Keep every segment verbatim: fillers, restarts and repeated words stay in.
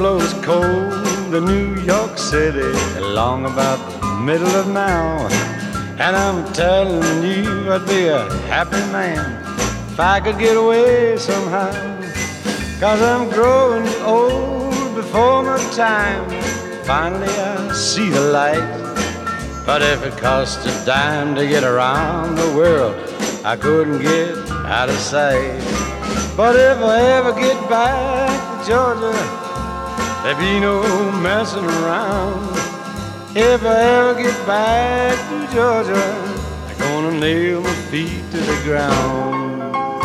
blows cold in New York City along about the middle of now. And I'm telling you, I'd be a happy man if I could get away somehow. 'Cause I'm growing old before my time. Finally I see the light. But if it cost a dime to get around the world, I couldn't get out of sight. But if I ever get back to Georgia, there'll be no messing around. If I ever get back to Georgia, I'm gonna nail my feet to the ground.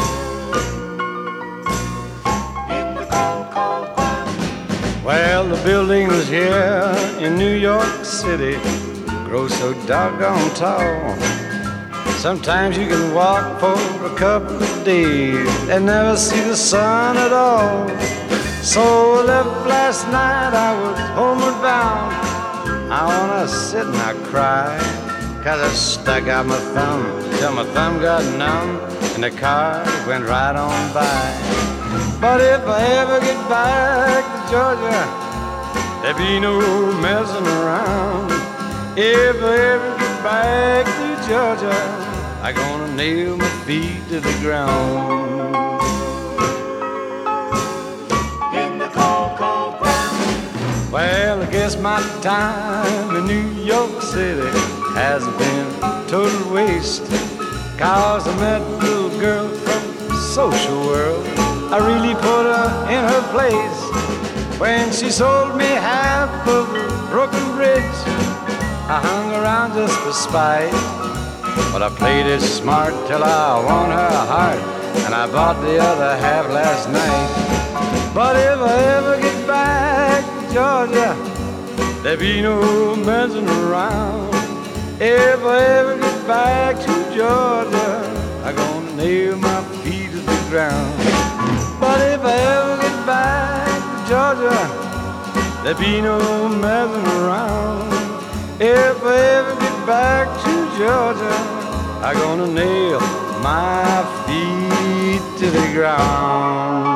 In the cold, cold ground. Well, the buildings here in New York City grow so doggone tall. Sometimes you can walk for a couple of days and never see the sun at all. So I left last night, I was homeward bound. I wanna sit and I cry, 'cause I stuck out my thumb till my thumb got numb and the car went right on by. But if I ever get back to Georgia, there'll be no messing around. If I ever get back to Georgia, I'm gonna nail my feet to the ground. In the cold, cold ground. Well, I guess my time in New York City hasn't been a total waste, 'cause I met a little girl from the social world. I really put her in her place when she sold me half of a broken bridge. I hung around just for spite, but I played it smart till I won her heart, and I bought the other half last night. But if I ever get back to Georgia, there'll be no messing around. If I ever get back to Georgia, I'm gonna nail my feet to the ground. But if I ever get back to Georgia, there'll be no messing around. If I ever get back to Georgia, I'm gonna nail my feet to the ground.